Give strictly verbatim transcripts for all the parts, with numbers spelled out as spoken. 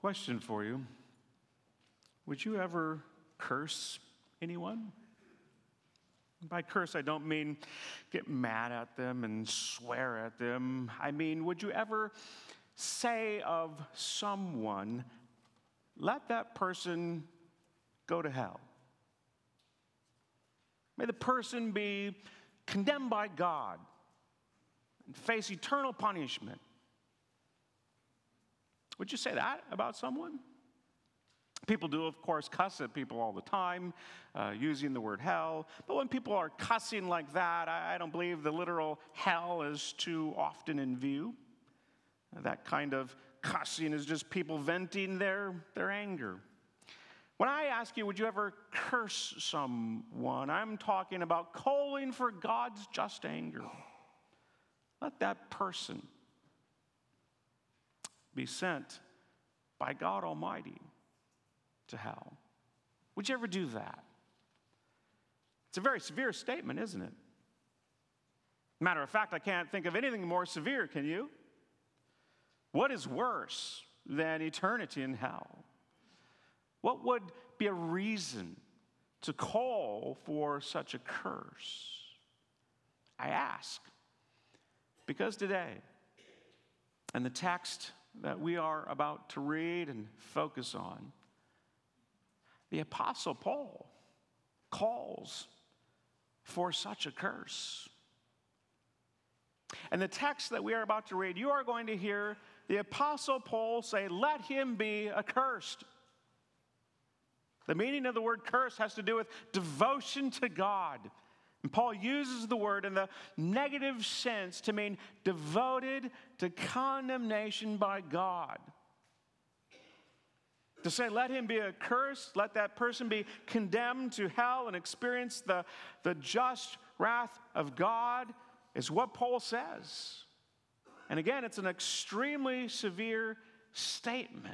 Question for you. Would you ever curse anyone? By curse, I don't mean get mad at them and swear at them. I mean, would you ever say of someone, let that person go to hell? May the person be condemned by God and face eternal punishment. Would you say that about someone? People do, of course, cuss at people all the time, uh, using the word hell. But when people are cussing like that, I, I don't believe the literal hell is too often in view. That kind of cussing is just people venting their, their anger. When I ask you, would you ever curse someone, I'm talking about calling for God's just anger. Let that person be sent by God Almighty to hell. Would you ever do that? It's a very severe statement, isn't it? Matter of fact, I can't think of anything more severe, can you? What is worse than eternity in hell? What would be a reason to call for such a curse? I ask because today, and the text that we are about to read and focus on, the Apostle Paul calls for such a curse. And the text that we are about to read, you are going to hear the Apostle Paul say, let him be accursed. The meaning of the word curse has to do with devotion to God. And Paul uses the word in the negative sense to mean devoted to condemnation by God. To say, let him be accursed, let that person be condemned to hell and experience the, the just wrath of God, is what Paul says. And again, it's an extremely severe statement.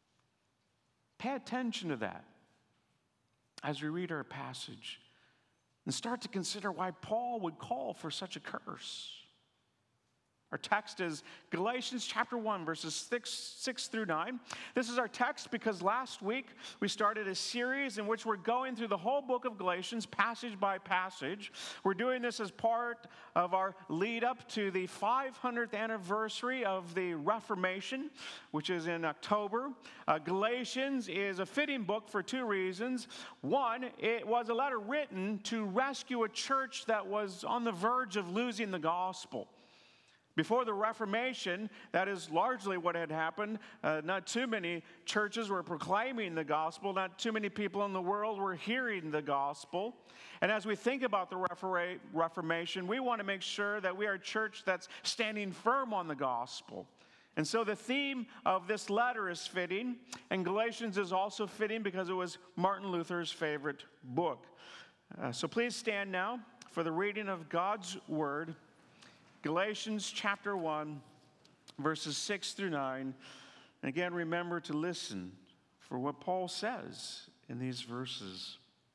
Pay attention to that as we read our passage and start to consider why Paul would call for such a curse. Our text is Galatians chapter one, verses six, six through nine. This is our text because last week we started a series in which we're going through the whole book of Galatians, passage by passage. We're doing this as part of our lead up to the five hundredth anniversary of the Reformation, which is in October. Uh, Galatians is a fitting book for two reasons. One, it was a letter written to rescue a church that was on the verge of losing the gospel. Before the Reformation, that is largely what had happened. Uh, not too many churches were proclaiming the gospel. Not too many people in the world were hearing the gospel. And as we think about the Reformation, we want to make sure that we are a church that's standing firm on the gospel. And so the theme of this letter is fitting, and Galatians is also fitting because it was Martin Luther's favorite book. Uh, so please stand now for the reading of God's word. Galatians chapter one, verses six through nine. And again, remember to listen for what Paul says in these verses.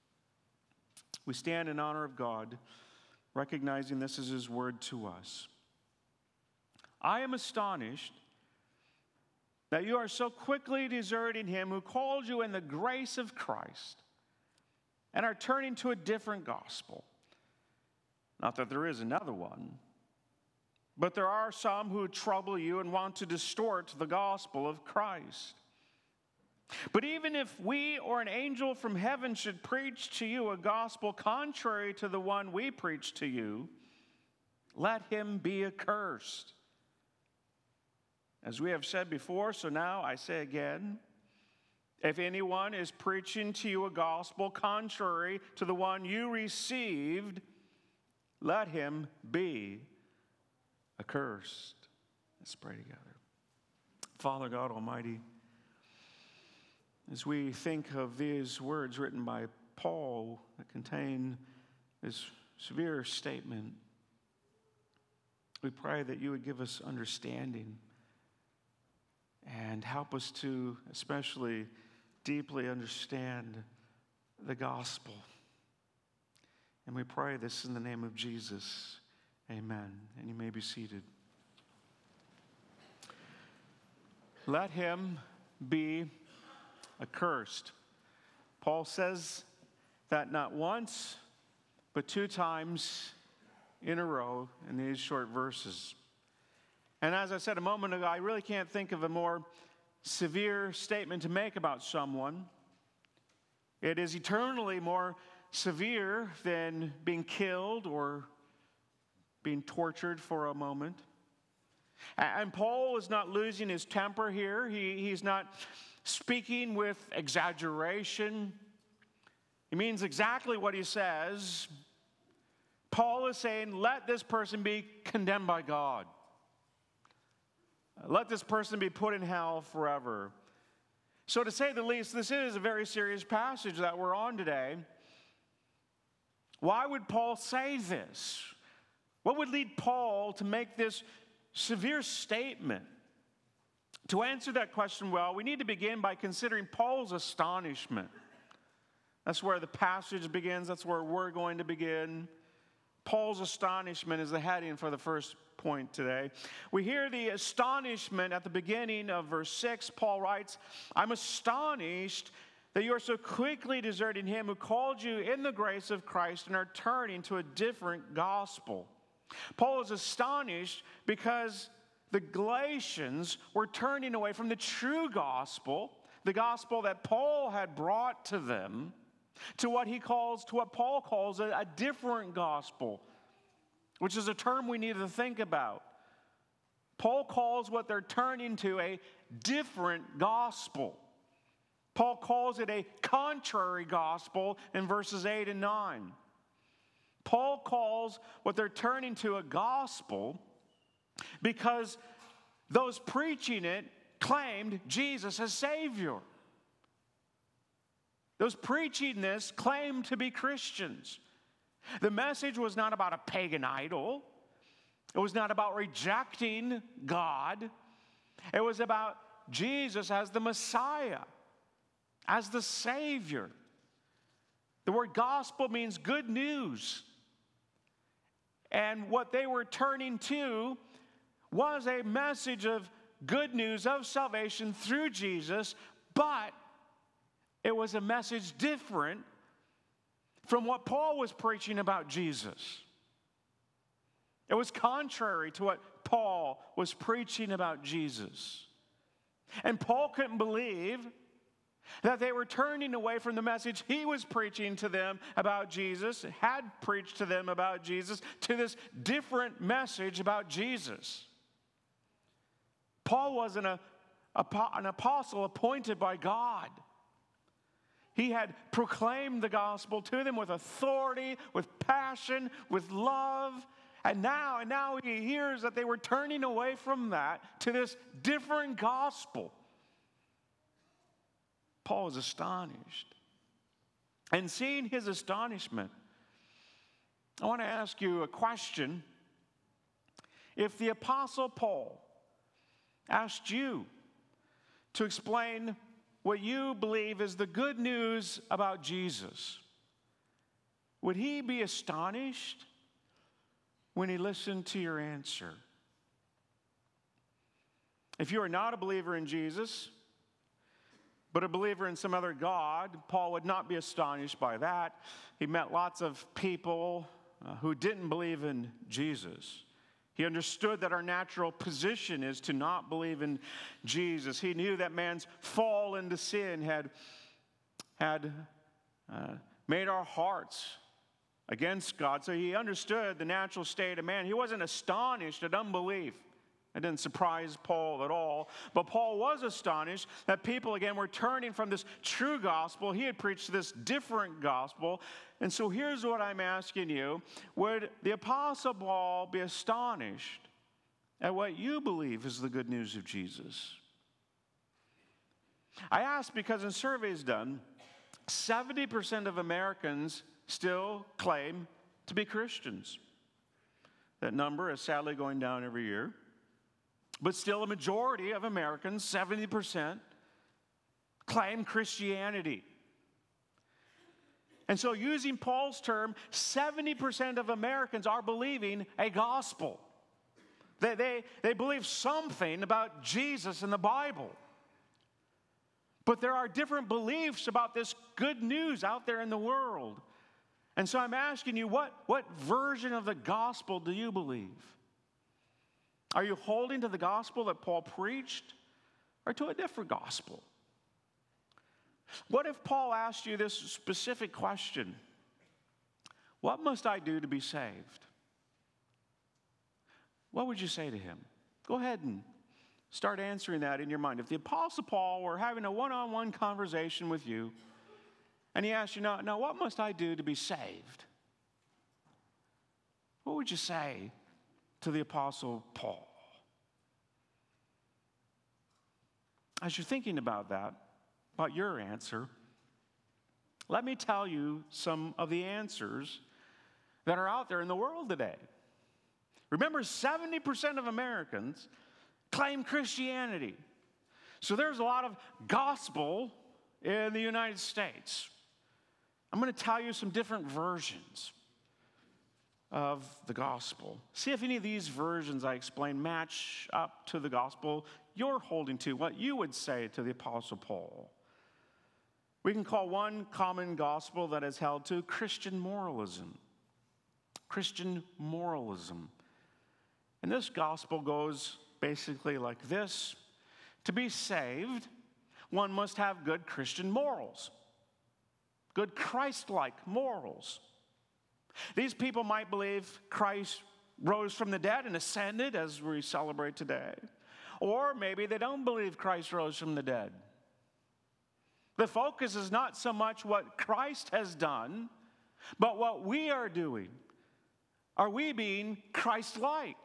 We stand in honor of God, recognizing this is his word to us. I am astonished that you are so quickly deserting him who called you in the grace of Christ and are turning to a different gospel. Not that there is another one, but there are some who trouble you and want to distort the gospel of Christ. But even if we or an angel from heaven should preach to you a gospel contrary to the one we preach to you, let him be accursed. As we have said before, so now I say again, if anyone is preaching to you a gospel contrary to the one you received, let him be accursed. Let's pray together. Father God Almighty, as we think of these words written by Paul that contain this severe statement, we pray that you would give us understanding and help us to especially deeply understand the gospel. And we pray this in the name of Jesus. Amen. And you may be seated. Let him be accursed. Paul says that not once, but two times in a row in these short verses. And as I said a moment ago, I really can't think of a more severe statement to make about someone. It is eternally more severe than being killed or being tortured for a moment. And Paul is not losing his temper here. He, he's not speaking with exaggeration. He means exactly what he says. Paul is saying, let this person be condemned by God. Let this person be put in hell forever. So to say the least, this is a very serious passage that we're on today. Why would Paul say this? What would lead Paul to make this severe statement? To answer that question well, we need to begin by considering Paul's astonishment. That's where the passage begins. That's where we're going to begin. Paul's astonishment is the heading for the first point today. We hear the astonishment at the beginning of verse six. Paul writes, I'm astonished that you are so quickly deserting him who called you in the grace of Christ and are turning to a different gospel. Paul is astonished because the Galatians were turning away from the true gospel, the gospel that Paul had brought to them, to what he calls, to what Paul calls a, a different gospel, which is a term we need to think about. Paul calls what they're turning to a different gospel. Paul calls it a contrary gospel in verses eight and nine. Paul calls what they're turning to a gospel because those preaching it claimed Jesus as Savior. Those preaching this claimed to be Christians. The message was not about a pagan idol. It was not about rejecting God. It was about Jesus as the Messiah, as the Savior. The word gospel means good news. And what they were turning to was a message of good news of salvation through Jesus, but it was a message different from what Paul was preaching about Jesus. It was contrary to what Paul was preaching about Jesus. And Paul couldn't believe that they were turning away from the message he was preaching to them about Jesus, had preached to them about Jesus, to this different message about Jesus. Paul was an, a, an apostle appointed by God. He had proclaimed the gospel to them with authority, with passion, with love. And now, and now he hears that they were turning away from that to this different gospel. Paul is astonished. And seeing his astonishment, I want to ask you a question. If the Apostle Paul asked you to explain what you believe is the good news about Jesus, would he be astonished when he listened to your answer? If you are not a believer in Jesus, but a believer in some other God, Paul would not be astonished by that. He met lots of people uh, who didn't believe in Jesus. He understood that our natural position is to not believe in Jesus. He knew that man's fall into sin had, had uh, made our hearts against God. So he understood the natural state of man. He wasn't astonished at unbelief. It didn't surprise Paul at all. But Paul was astonished that people, again, were turning from this true gospel. He had preached this different gospel. And so here's what I'm asking you. Would the Apostle Paul be astonished at what you believe is the good news of Jesus? I ask because in surveys done, seventy percent of Americans still claim to be Christians. That number is sadly going down every year. But still, a majority of Americans, seventy percent, claim Christianity. And so, using Paul's term, seventy percent of Americans are believing a gospel. They, they, they believe something about Jesus in the Bible. But there are different beliefs about this good news out there in the world. And so I'm asking you, what, what version of the gospel do you believe? Are you holding to the gospel that Paul preached, or to a different gospel? What if Paul asked you this specific question? What must I do to be saved? What would you say to him? Go ahead and start answering that in your mind. If the Apostle Paul were having a one-on-one conversation with you, and he asked you, now, now what must I do to be saved? What would you say to the Apostle Paul? As you're thinking about that, about your answer, let me tell you some of the answers that are out there in the world today. Remember, seventy percent of Americans claim Christianity. So there's a lot of gospel in the United States. I'm going to tell you some different versions of the gospel. See if any of these versions I explain match up to the gospel you're holding to, what you would say to the Apostle Paul. We can call one common gospel that is held to Christian moralism. Christian moralism. And this gospel goes basically like this. To be saved, one must have good Christian morals. Good Christ-like morals. These people might believe Christ rose from the dead and ascended, as we celebrate today. Or maybe they don't believe Christ rose from the dead. The focus is not so much what Christ has done, but what we are doing. Are we being Christ-like?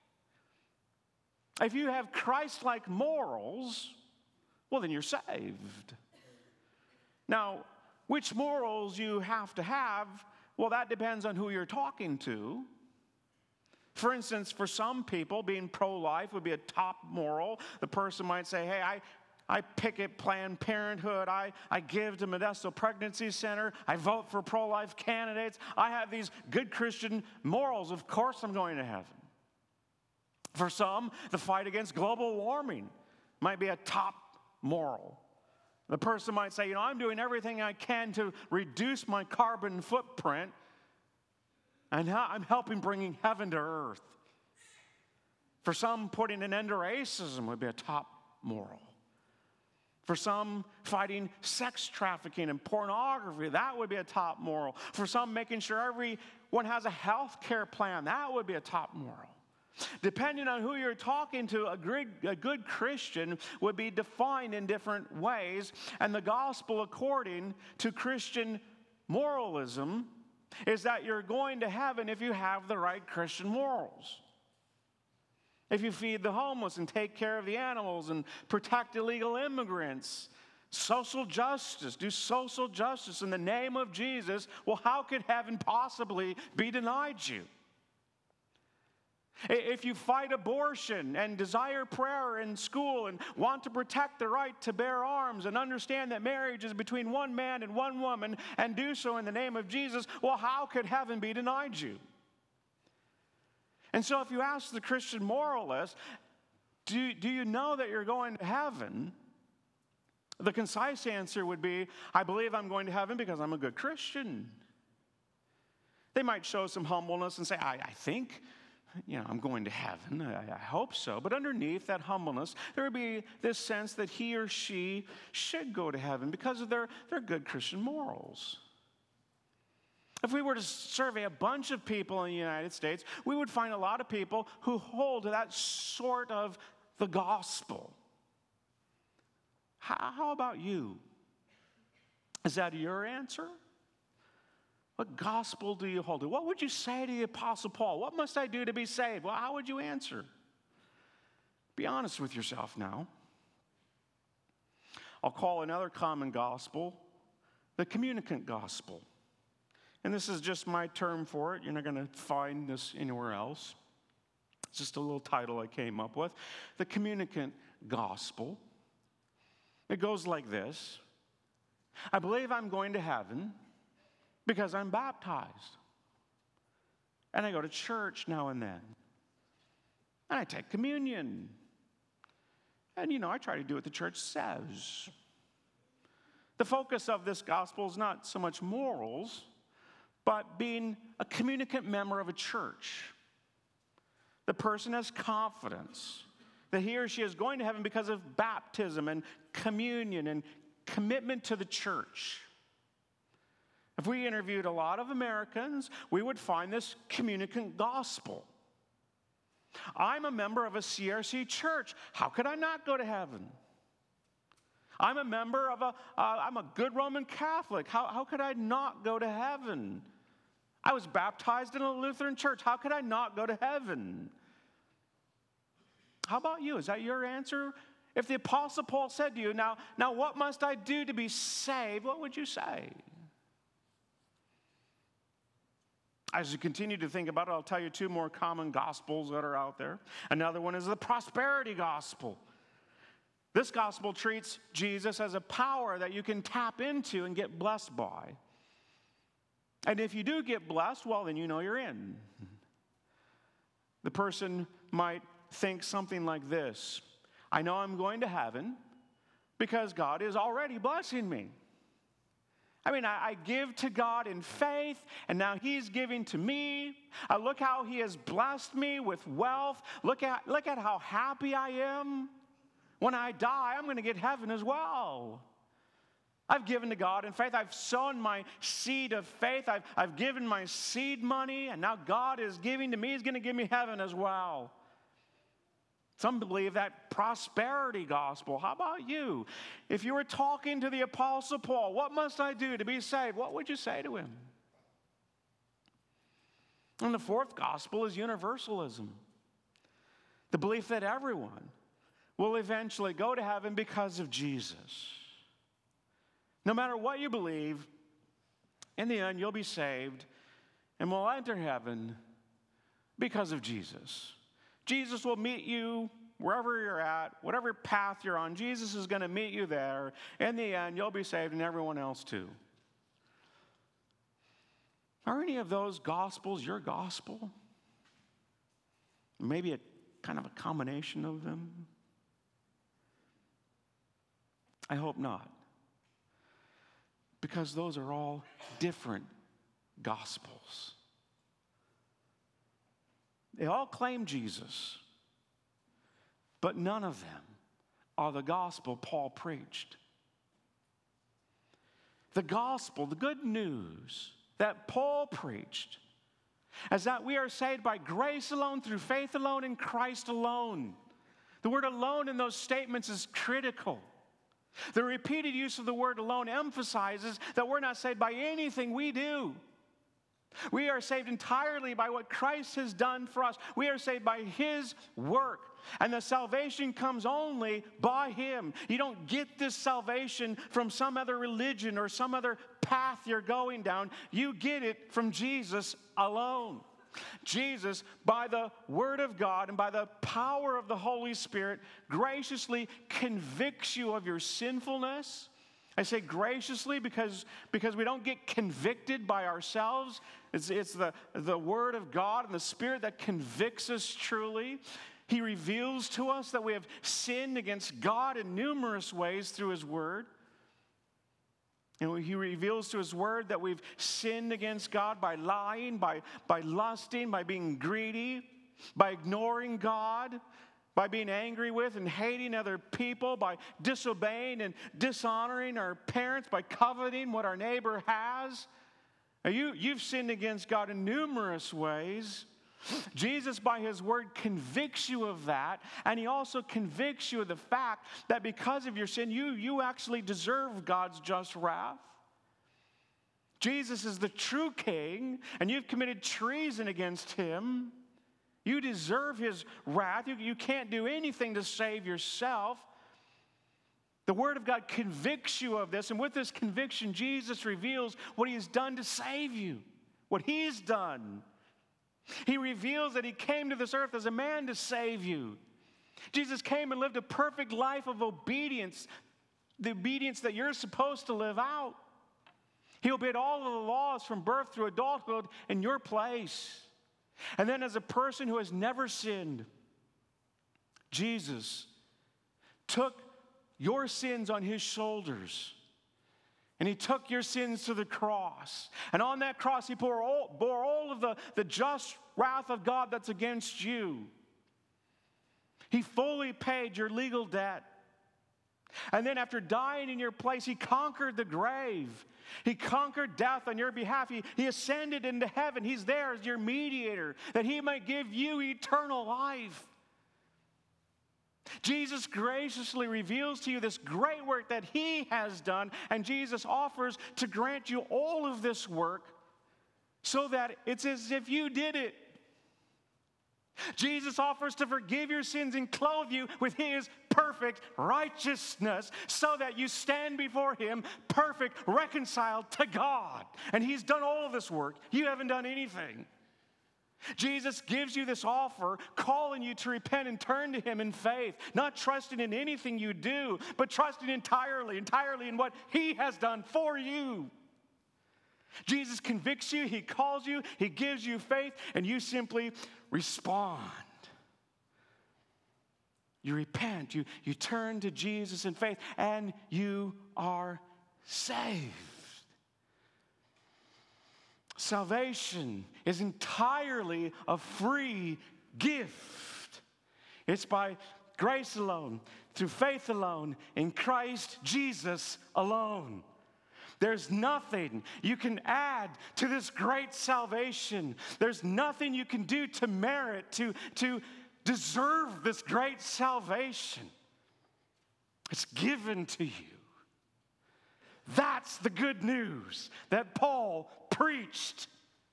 If you have Christ-like morals, well, then you're saved. Now, which morals you have to have, well, that depends on who you're talking to. For instance, for some people, being pro-life would be a top moral. The person might say, hey, I, I picket Planned Parenthood. I, I give to Modesto Pregnancy Center. I vote for pro-life candidates. I have these good Christian morals. Of course I'm going to heaven. For some, the fight against global warming might be a top moral. The person might say, you know, I'm doing everything I can to reduce my carbon footprint, and I'm helping bringing heaven to earth. For some, putting an end to racism would be a top moral. For some, fighting sex trafficking and pornography, that would be a top moral. For some, making sure everyone has a health care plan, that would be a top moral. Depending on who you're talking to, a good, a good Christian would be defined in different ways. And the gospel, according to Christian moralism, is that you're going to heaven if you have the right Christian morals. If you feed the homeless and take care of the animals and protect illegal immigrants, social justice, do social justice in the name of Jesus, well, how could heaven possibly be denied you? If you fight abortion and desire prayer in school and want to protect the right to bear arms and understand that marriage is between one man and one woman and do so in the name of Jesus, well, how could heaven be denied you? And so if you ask the Christian moralist, do, do you know that you're going to heaven? The concise answer would be, I believe I'm going to heaven because I'm a good Christian. They might show some humbleness and say, I, I think, you know, I'm going to heaven. I, I hope so. But underneath that humbleness, there would be this sense that he or she should go to heaven because of their, their good Christian morals. If we were to survey a bunch of people in the United States, we would find a lot of people who hold to that sort of the gospel. How, how about you? Is that your answer? What gospel do you hold to? What would you say to the Apostle Paul? What must I do to be saved? Well, how would you answer? Be honest with yourself now. I'll call another common gospel the communicant gospel. And this is just my term for it. You're not going to find this anywhere else. It's just a little title I came up with. The communicant gospel. It goes like this. I believe I'm going to heaven because I'm baptized. And I go to church now and then. And I take communion. And, you know, I try to do what the church says. The focus of this gospel is not so much morals, but being a communicant member of a church. The person has confidence that he or she is going to heaven because of baptism and communion and commitment to the church. If we interviewed a lot of Americans, we would find this communicant gospel. I'm a member of a C R C church. How could I not go to heaven? I'm a member of a, uh, I'm a good Roman Catholic. How, how could I not go to heaven? I was baptized in a Lutheran church. How could I not go to heaven? How about you? Is that your answer? If the Apostle Paul said to you, now, now what must I do to be saved? What would you say? As you continue to think about it, I'll tell you two more common gospels that are out there. Another one is the prosperity gospel. This gospel treats Jesus as a power that you can tap into and get blessed by. And if you do get blessed, well, then you know you're in. The person might think something like this: I know I'm going to heaven because God is already blessing me. I mean, I, I give to God in faith, and now He's giving to me. I look how He has blessed me with wealth. Look at, look at how happy I am. When I die, I'm going to get heaven as well. I've given to God in faith. I've sown my seed of faith. I've, I've given my seed money, and now God is giving to me. He's going to give me heaven as well. Some believe that prosperity gospel. How about you? If you were talking to the Apostle Paul, what must I do to be saved? What would you say to him? And the fourth gospel is universalism. The belief that everyone will eventually go to heaven because of Jesus. No matter what you believe, in the end, you'll be saved and will enter heaven because of Jesus. Jesus will meet you wherever you're at, whatever path you're on. Jesus is going to meet you there. In the end, you'll be saved and everyone else too. Are any of those gospels your gospel? Maybe a kind of a combination of them? I hope not. Because those are all different gospels. They all claim Jesus, but none of them are the gospel Paul preached. The gospel, the good news that Paul preached, is that we are saved by grace alone, through faith alone, in Christ alone. The word alone in those statements is critical. The repeated use of the word alone emphasizes that we're not saved by anything we do. We are saved entirely by what Christ has done for us. We are saved by His work. And the salvation comes only by Him. You don't get this salvation from some other religion or some other path you're going down. You get it from Jesus alone. Jesus, by the Word of God and by the power of the Holy Spirit, graciously convicts you of your sinfulness. I say graciously because, because we don't get convicted by ourselves. It's, it's the, the Word of God and the Spirit that convicts us truly. He reveals to us that we have sinned against God in numerous ways through His Word. And He reveals to His Word that we've sinned against God by lying, by, by lusting, by being greedy, by ignoring God, by being angry with and hating other people, by disobeying and dishonoring our parents, by coveting what our neighbor has. Now you, you've sinned against God in numerous ways. Jesus, by His Word, convicts you of that, and He also convicts you of the fact that because of your sin, you, you actually deserve God's just wrath. Jesus is the true King, and you've committed treason against Him. You deserve His wrath. You, you can't do anything to save yourself. The Word of God convicts you of this, and with this conviction, Jesus reveals what He has done to save you, what He's done. He reveals that He came to this earth as a man to save you. Jesus came and lived a perfect life of obedience, the obedience that you're supposed to live out. He obeyed all of the laws from birth through adulthood in your place. And then as a person who has never sinned, Jesus took your sins on His shoulders. And he took your sins to the cross. And on that cross, he bore all, bore all of the, the just wrath of God that's against you. He fully paid your legal debt. And then after dying in your place, he conquered the grave. He conquered death on your behalf. He, he ascended into heaven. He's there as your mediator, that he might give you eternal life. Jesus graciously reveals to you this great work that he has done, and Jesus offers to grant you all of this work so that it's as if you did it. Jesus offers to forgive your sins and clothe you with his perfect righteousness so that you stand before him perfect, reconciled to God. And he's done all of this work. You haven't done anything. Jesus gives you this offer, calling you to repent and turn to him in faith, not trusting in anything you do, but trusting entirely, entirely in what he has done for you. Jesus convicts you, he calls you, he gives you faith, and you simply respond. You repent, you, you turn to Jesus in faith, and you are saved. Salvation is entirely a free gift. It's by grace alone, through faith alone, in Christ Jesus alone. There's nothing you can add to this great salvation. There's nothing you can do to merit, to, to deserve this great salvation. It's given to you. That's the good news that Paul preached.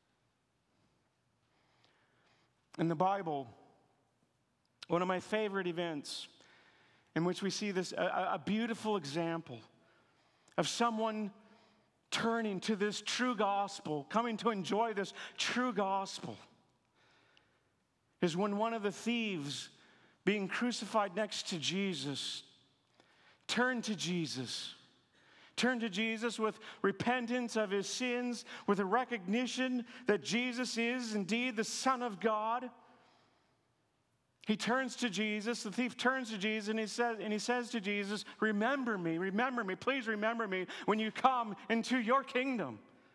In the Bible, one of my favorite events in which we see this, a, a beautiful example of someone turning to this true gospel, coming to enjoy this true gospel, is when one of the thieves being crucified next to Jesus turned to Jesus. Turned to Jesus with repentance of his sins, with a recognition that Jesus is indeed the Son of God. He turns to Jesus, the thief turns to Jesus, and he says, and he says to Jesus, remember me, remember me, please remember me when you come into your kingdom.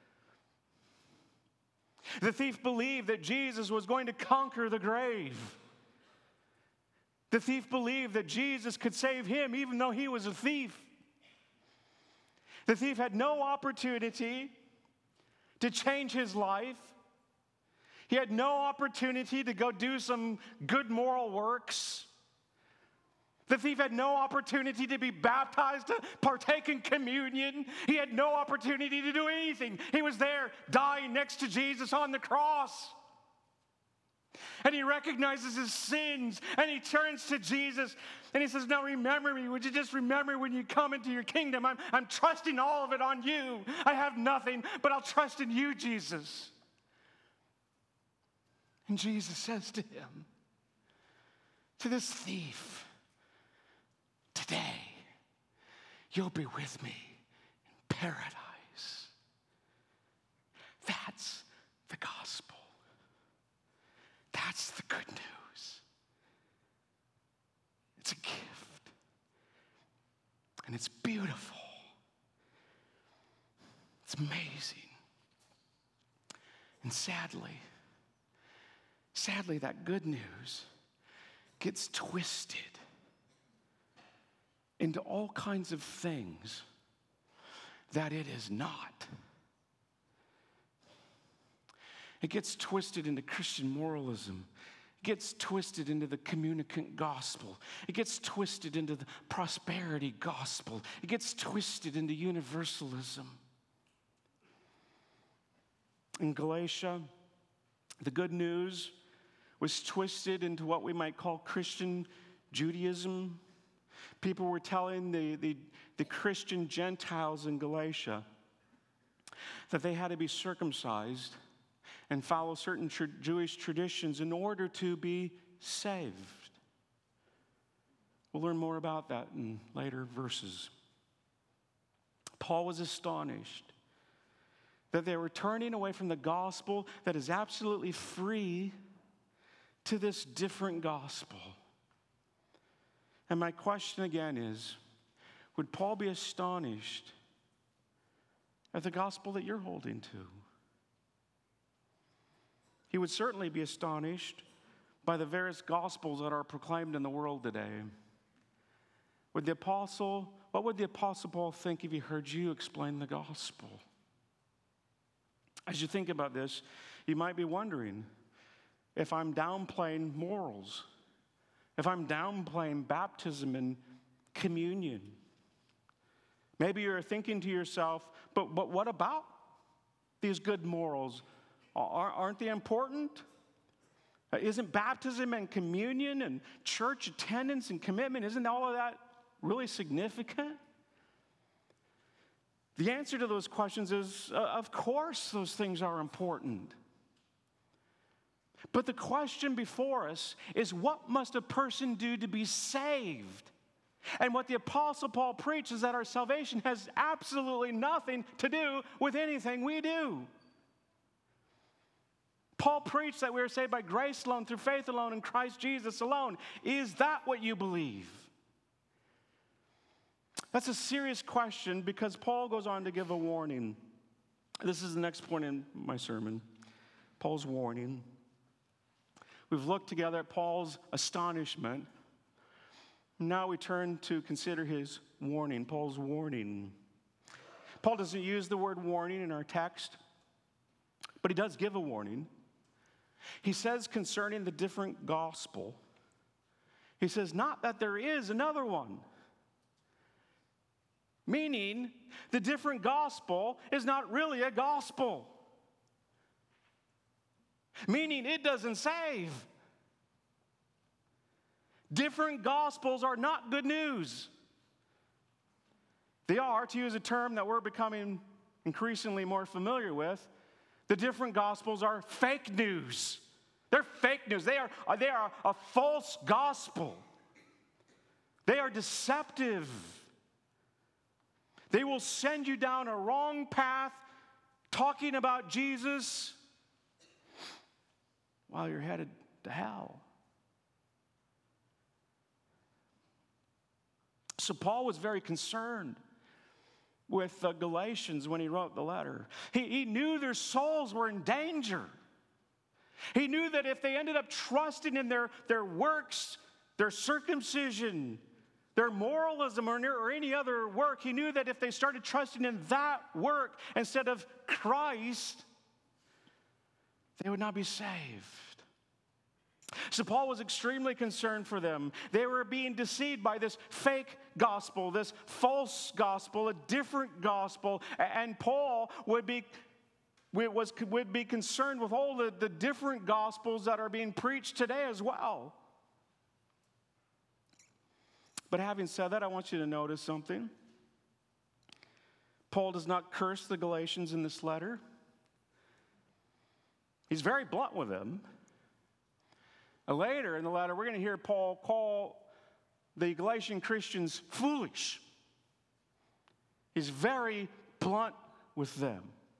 The thief believed that Jesus was going to conquer the grave. The thief believed that Jesus could save him even though he was a thief. The thief had no opportunity to change his life. He had no opportunity to go do some good moral works. The thief had no opportunity to be baptized, to partake in communion. He had no opportunity to do anything. He was there dying next to Jesus on the cross. And he recognizes his sins, and he turns to Jesus, and he says, now remember me. Would you just remember when you come into your kingdom? I'm, I'm trusting all of it on you. I have nothing, but I'll trust in you, Jesus. And Jesus says to him, to this thief, today you'll be with me in paradise. That's the gospel. That's the good news. It's a gift. And it's beautiful. It's amazing. And sadly, sadly, that good news gets twisted into all kinds of things that it is not. It gets twisted into Christian moralism. It gets twisted into the communicant gospel. It gets twisted into the prosperity gospel. It gets twisted into universalism. In Galatia, the good news was twisted into what we might call Christian Judaism. People were telling the, the, the Christian Gentiles in Galatia that they had to be circumcised and follow certain tr- Jewish traditions in order to be saved. We'll learn more about that in later verses. Paul was astonished that they were turning away from the gospel that is absolutely free to this different gospel. And my question again is, would Paul be astonished at the gospel that you're holding to. He would certainly be astonished by the various gospels that are proclaimed in the world today. Would the apostle, what would the apostle Paul think if he heard you explain the gospel? As you think about this, you might be wondering if I'm downplaying morals, if I'm downplaying baptism and communion. Maybe you're thinking to yourself, but, but what about these good morals? Aren't they important? Isn't baptism and communion and church attendance and commitment, isn't all of that really significant? The answer to those questions is, uh, of course those things are important. But the question before us is, what must a person do to be saved? And what the Apostle Paul preaches is that our salvation has absolutely nothing to do with anything we do. Paul preached that we are saved by grace alone, through faith alone, in Christ Jesus alone. Is that what you believe? That's a serious question, because Paul goes on to give a warning. This is the next point in my sermon, Paul's warning. We've looked together at Paul's astonishment. Now we turn to consider his warning, Paul's warning. Paul doesn't use the word warning in our text, but he does give a warning. He says concerning the different gospel, he says, not that there is another one. Meaning, the different gospel is not really a gospel. Meaning, it doesn't save. Different gospels are not good news. They are, to use a term that we're becoming increasingly more familiar with, the different gospels are fake news. They're fake news. They are, they are a false gospel. They are deceptive. They will send you down a wrong path talking about Jesus while you're headed to hell. So Paul was very concerned with the Galatians when he wrote the letter. He, he knew their souls were in danger. He knew that if they ended up trusting in their, their works, their circumcision, their moralism, or, or any other work, he knew that if they started trusting in that work instead of Christ, they would not be saved. So Paul was extremely concerned for them. They were being deceived by this fake gospel, this false gospel, a different gospel. And Paul would be, was, would be concerned with all the, the different gospels that are being preached today as well. But having said that, I want you to notice something. Paul does not curse the Galatians in this letter. He's very blunt with them. Later in the letter, we're going to hear Paul call the Galatian Christians foolish. He's very blunt with them.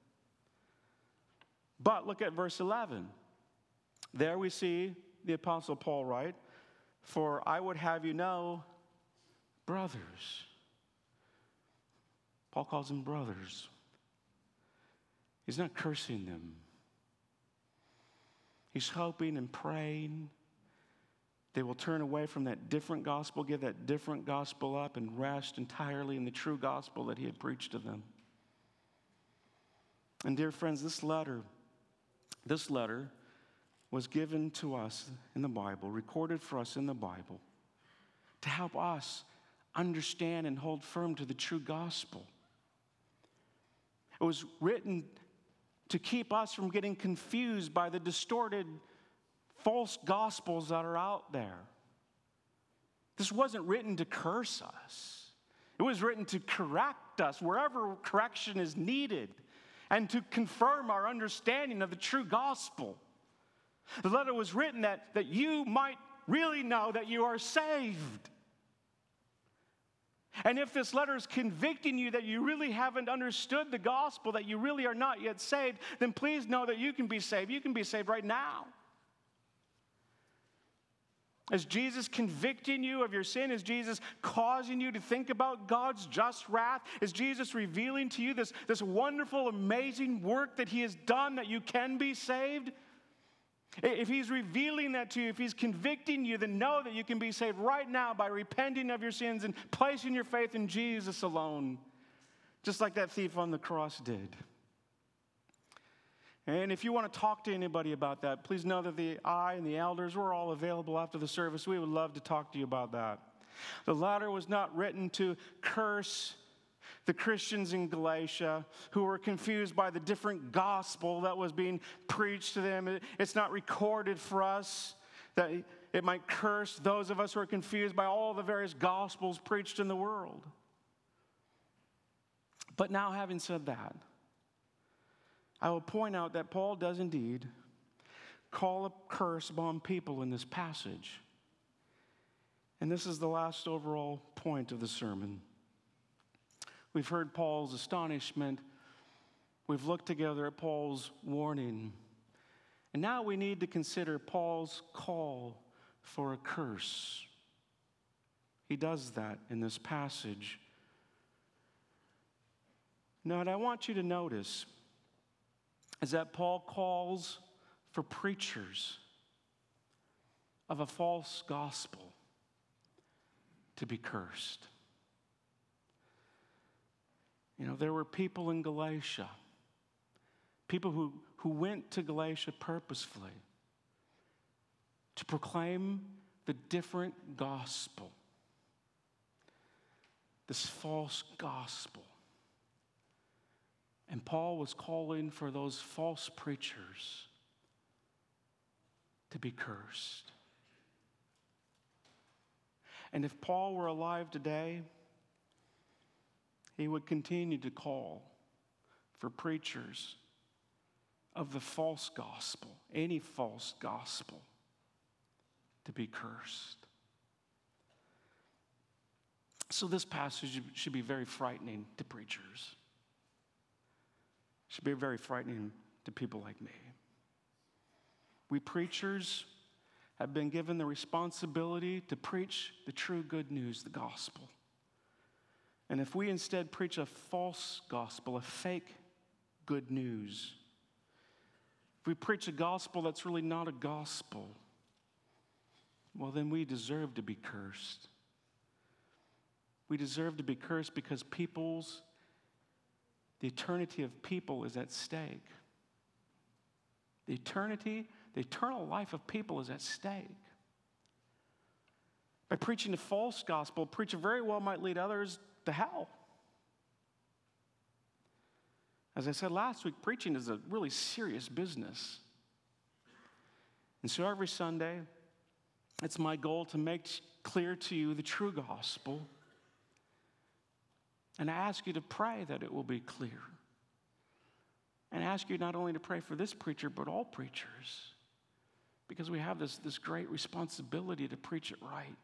But look at verse eleven. There we see the Apostle Paul write, "For I would have you know, brothers." Paul calls them brothers. He's not cursing them. He's hoping and praying they will turn away from that different gospel, give that different gospel up, and rest entirely in the true gospel that he had preached to them. And dear friends, this letter, this letter was given to us in the Bible, recorded for us in the Bible, to help us understand and hold firm to the true gospel. It was written to keep us from getting confused by the distorted false gospels that are out there. This wasn't written to curse us. It was written to correct us wherever correction is needed and to confirm our understanding of the true gospel. The letter was written that, that you might really know that you are saved. And if this letter is convicting you that you really haven't understood the gospel, that you really are not yet saved, then please know that you can be saved. You can be saved right now. Is Jesus convicting you of your sin? Is Jesus causing you to think about God's just wrath? Is Jesus revealing to you this, this wonderful, amazing work that he has done that you can be saved? If he's revealing that to you, if he's convicting you, then know that you can be saved right now by repenting of your sins and placing your faith in Jesus alone, just like that thief on the cross did. And if you want to talk to anybody about that, please know that the I and the elders, we're all available after the service. We would love to talk to you about that. The letter was not written to curse the Christians in Galatia who were confused by the different gospel that was being preached to them. It's not recorded for us that it might curse those of us who are confused by all the various gospels preached in the world. But now, having said that, I will point out that Paul does indeed call a curse upon people in this passage. And this is the last overall point of the sermon. We've heard Paul's astonishment. We've looked together at Paul's warning. And now we need to consider Paul's call for a curse. He does that in this passage. Now, what I want you to notice is that Paul calls for preachers of a false gospel to be cursed. You know, there were people in Galatia, people who, who went to Galatia purposefully to proclaim the different gospel, this false gospel. And Paul was calling for those false preachers to be cursed. And if Paul were alive today, he would continue to call for preachers of the false gospel, any false gospel, to be cursed. So this passage should be very frightening to preachers. Should be very frightening to people like me. We preachers have been given the responsibility to preach the true good news, the gospel. And if we instead preach a false gospel, a fake good news, if we preach a gospel that's really not a gospel, well, then we deserve to be cursed. We deserve to be cursed because people's The eternity of people is at stake. The eternity, the eternal life of people is at stake. By preaching a false gospel, a preacher very well might lead others to hell. As I said last week, preaching is a really serious business. And so every Sunday, it's my goal to make clear to you the true gospel. And I ask you to pray that it will be clear. And I ask you not only to pray for this preacher, but all preachers. Because we have this, this great responsibility to preach it right.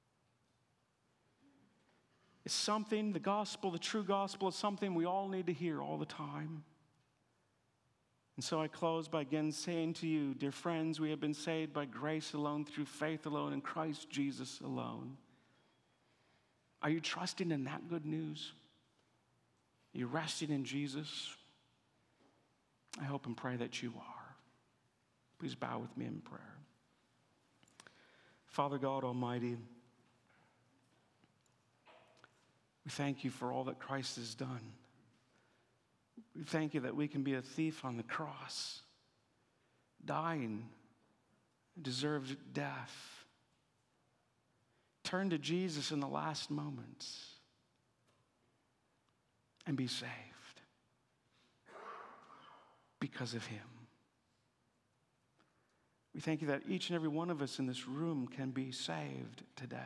It's something, the gospel, the true gospel, is something we all need to hear all the time. And so I close by again saying to you, dear friends, we have been saved by grace alone, through faith alone, in Christ Jesus alone. Are you trusting in that good news? Are you resting in Jesus? I hope and pray that you are. Please bow with me in prayer. Father God Almighty, we thank you for all that Christ has done. We thank you that we can be a thief on the cross, dying, deserved death. Turn to Jesus in the last moments and be saved because of him. We thank you that each and every one of us in this room can be saved today.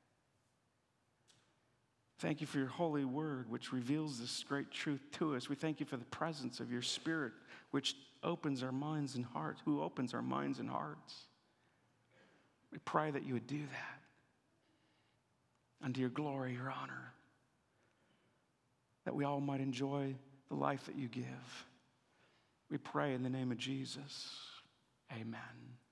Thank you for your holy word, which reveals this great truth to us. We thank you for the presence of your Spirit, which opens our minds and hearts, who opens our minds and hearts. We pray that you would do that unto your glory, your honor, that we all might enjoy the life that you give. We pray in the name of Jesus. Amen.